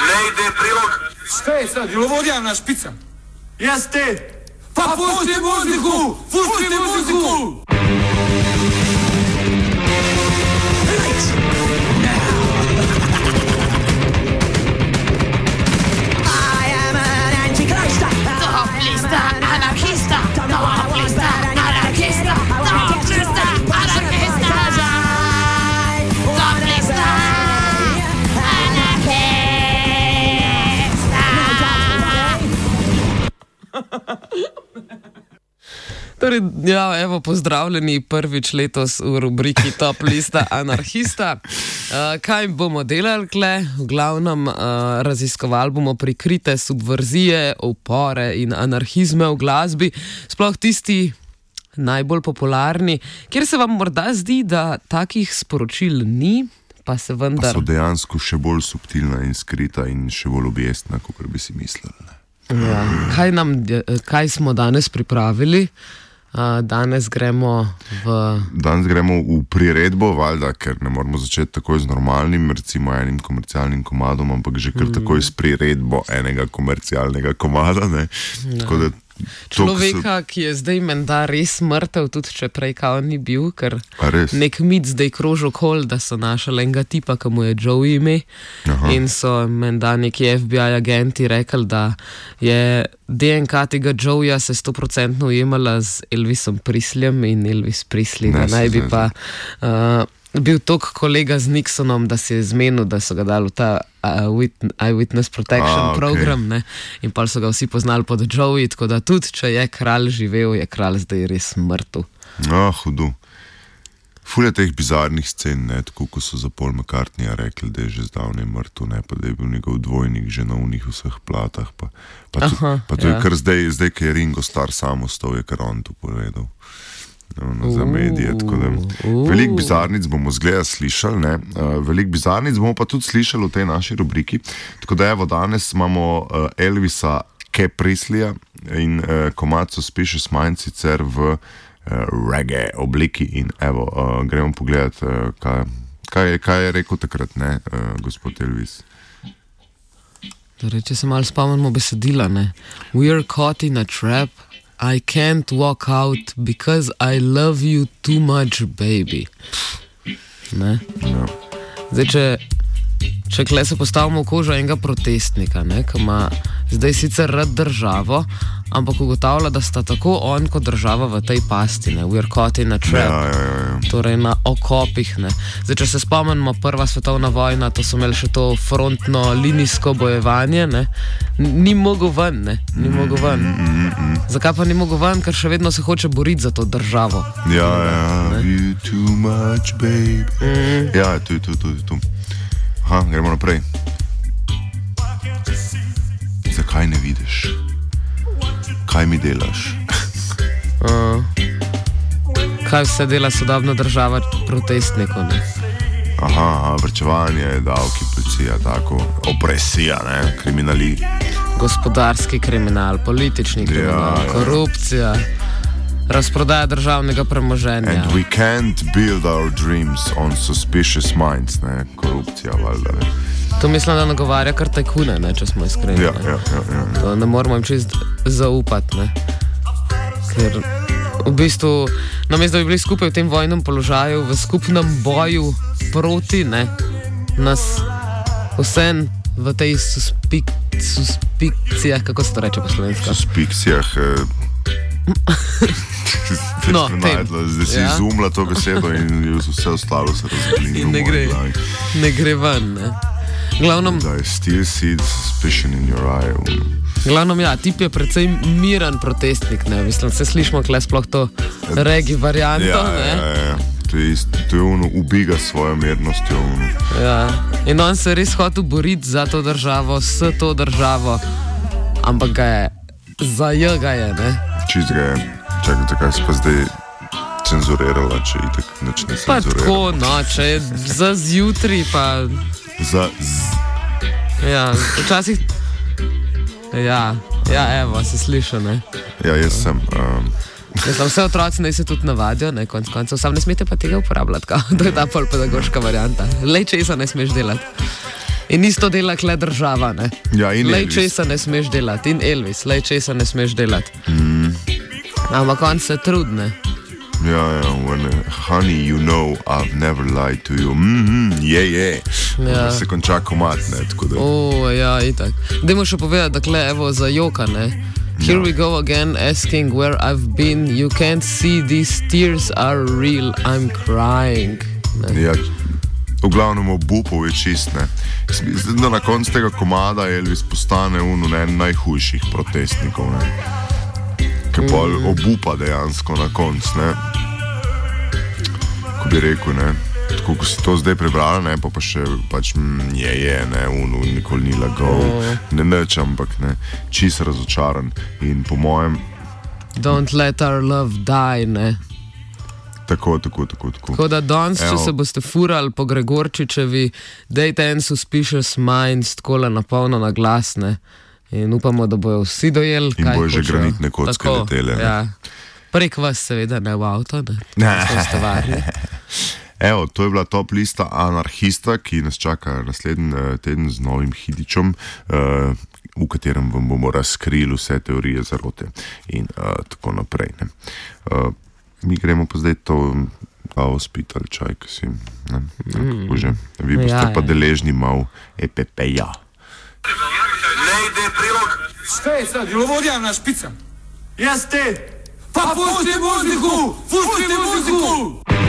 Ne ide prilog. Šta je sad, ili ovo odjavna špica? Jeste! Pa pusti muziku! Pusti muziku! Torej, ja, evo, pozdravljeni prvič letos v rubriki Top lista anarhista. Kaj bomo delali kle? V glavnem raziskovali bomo prikrite subverzije, upore in anarhizme v glasbi, sploh tisti najbolj popularni, kjer se vam morda zdi, da takih sporočil ni, pa se vendar... Pa so dejansko še bolj subtilna in skrita in še bolj objestna, kot bi si mislili. Ja. Kaj smo danes pripravili? Danes gremo v priredbo, valjda, ker ne moramo začeti takoj z normalnim, recimo enim komercialnim komadom, ampak že kar takoj s priredbo enega komercialnega komada, ne? Tako da človeka, ki je zdaj menda res mrtev, tudi če prej kao ni bil, ker nek mit zdaj kroži okoli, da so našli enega tipa, ki mu je Joey ime. In so menda neki FBI agenti rekli, da je DNK tega Joeya se 100% ujemala z Elvisom Presleyjem in Elvis Presley, da naj bi pa bil tok kolega z Nixonom, da si je zmenil, da so ga dali v ta Eyewitness Protection program, ne? In pa so ga vsi poznali pod Joey, tako da tudi, če je kralj živel, je kralj zdaj res mrtev. Hudo. Ful je teh bizarnih scen, ne, tako ko so za Paul McCartneyja rekli, da je že zdavnaj mrtev, ne, pa da je bil njegov dvojnik že na unih vseh platah, pa to je kar zdaj, ko je Ringo Starr sam ostal, je kar on to povedal. Za medije, tako da veliko bizarnic bomo zgleda slišali, ne, veliko bizarnic bomo pa tudi slišali v tej naši rubriki, tako da evo danes imamo Elvisa Presleyja in komad Suspicious Minds sicer v reggae obliki in evo, gremo pogledat, kaj je rekel takrat, ne, gospod Elvis. Torej, če se malo spomnimo besedila, ne, we're caught in a trap, I can't walk out because I love you too much, baby. Ne? No. Zdaj, če kle se postavimo v kožo enega protestnika, ne, ki ima zdaj sicer rad državo, ampak ugotavlja, da sta tako on kot država v tej pasti, ne, we're caught in a trap, torej na okopih, ne. Zdaj, če se spomnimo, Prva svetovna vojna, to so imeli še to frontno linijsko bojevanje, ne, ni mogel ven, ne, ni mogel ven. Zakaj pa ni mogel ven? Ker še vedno se hoče boriti za to državo. Ja, you too much, baby. Ja, tu. Gremo naprej. Zakaj ne vidiš? Kaj mi delaš? Kaj vse dela sodobna država protestnikov, ne? Vrčevanje, davki, policija, tako, opresija, ne, kriminali. Gospodarski kriminal, politični kriminal, korupcija, razprodaja državnega premoženja. And we can't build our dreams on suspicious minds, ne, korupcija, valjda, ne. To mislim, da nagovarja kar tajkune, ne, če smo iskreni. Ja. Ne moramo jim čist zaupati, ne. Ker v bistvu, namesto da bi bili skupaj v tem vojnem položaju, v skupnem boju proti, ne, nas vsem v tej suspikcijah, kako se to reče po slovensko? Suspikcijah, zdaj si izumla to besedo in vse ostalo se razbili. In ne gre ven, ne. Glavnom, still see the suspicion in your eye. Glavnom, ja, tip je precej miren protestnik, ne, mislim, se slišimo kle sploh to reggae varianto, ne. Ja. To je ono, ubiga svojo mirnostjo. Ja, in on se res hotel boriti za to državo, s to državo, ampak ga je, ga je, ne. Čist ga je. Čakaj, zakaj si pa zdaj cenzurirala, če itak nič ne cenzurira? Pa tako, no, če je za zjutri, pa... Ja, včasih... Ja, evo, se sliša, ne? Ja, jaz sem... Vse otroci naj se tudi navadijo, ne, konc koncev. Sam ne smete pa tega uporabljati, to je ta pol pedagoška varianta. Lej česa ne smeš delati. In isto dela kle država, ne? Ja, in lej, Elvis. česa ne smeš delati. In Elvis, lej, česa ne smeš delati. Ampak on se trudne. Ja, honey, you know, I've never lied to you. Ja. Se konča komat, ne, tako da. Ja, itak. Dajmo še povedati, da kle, evo, za joka, ne. Here we go again, asking where I've been. You can't see these tears are real. I'm crying. Ne. Ja, v glavnem obupov je čist, ne. Zdaj, da na koncu tega komada Elvis postane eden najhujših protestnikov, ne. Ki pa obupa dejansko na koncu, ne. Ko bi rekel, ne. Tako, ko si to zdaj prebral, ne, pa še pač ne, nikoli ni lagal, ne neč, ampak ne, čist razočaran in po mojem... Don't let our love die, ne. Tako. Tako da danes, če se boste furali po Gregorčičevi, dejte en Suspicious Minds takole napolno na glas, ne. In upamo, da bojo vsi dojeli, kaj in bojo že hočejo. granitne kocke letele, ne. Ja. Prek vas seveda, ne v avto, ne. Ste varni. Evo, to je bila top lista Anarhista, ki nas čaka naslednji teden z novim hidičom, v katerem vam bomo razkrili vse teorije zarote in tako naprej. Ne. Mi gremo pa zdaj to kavo spiti ali čaj, ki si, ne, kako že. Vi boste pa deležni mal EPP-ja. Ne ide prilog. Šta je sad, jelovodjavna špica? Jeste. Pa pusti muziku! Pusti muziku!